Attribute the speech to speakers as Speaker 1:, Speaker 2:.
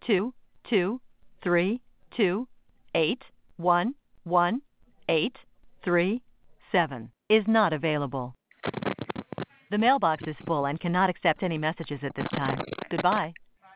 Speaker 1: 223281187 is not available. The mailbox is full and cannot accept any messages at this time. Goodbye.